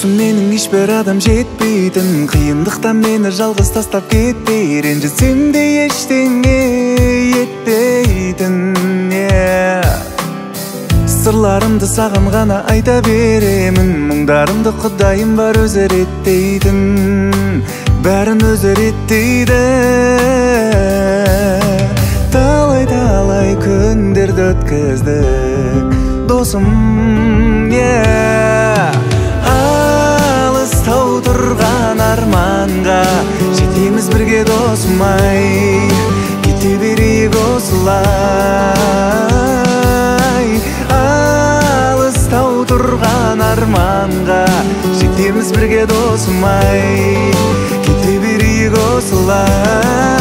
досым менің ешбір адам жетпейтін, қиындықтан мені жалғыз тастап кетпей, ренжісем де ештеңе етпейтін. Сырларымды саған ғана айта беремін, мұңдарымды Құдайым бар өзі реттейтін, бәрін өзі реттейді. Талай күндерді өткіздік досым, алыстау тұрған арманға жетеміз бірге досым ай, кете берейік осылай. Алыстау тұрған арманға жетеміз бірге досым ай, кете берейік осылай.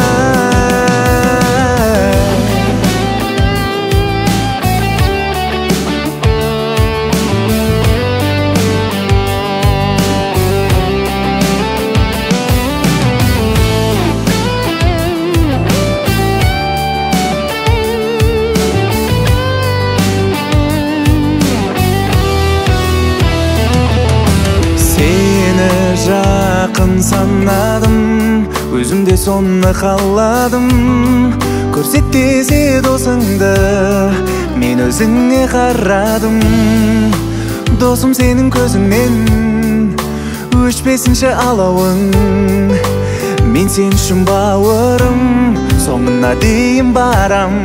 Жақын санадым, өзімде соны қаладым. Көрсет десе досыңды, мен өзіңе қарадым. Досым, сенің көзіңнен өшпесінші алауың, мен сен үшін бауырым, соңына дейін барам.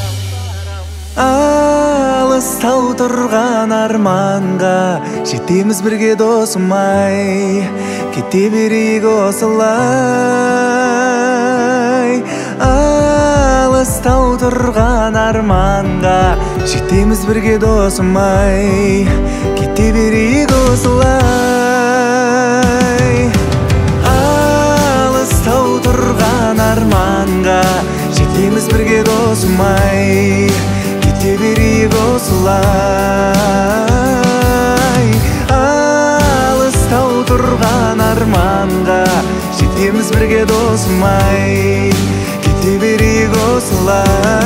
Алыстау тұрған арманға жетеміз бірге досым ай, кете берейік осылай. Алыстау тұрған арманға жетеміз бірге досым ай, кете берейік осылай. Алыстау тұрған арманға жетеміз бірге досым ай, кете берейік осылай. Алыстау тұрған арманға жетеміз бірге досым ай, кете берейік осылай.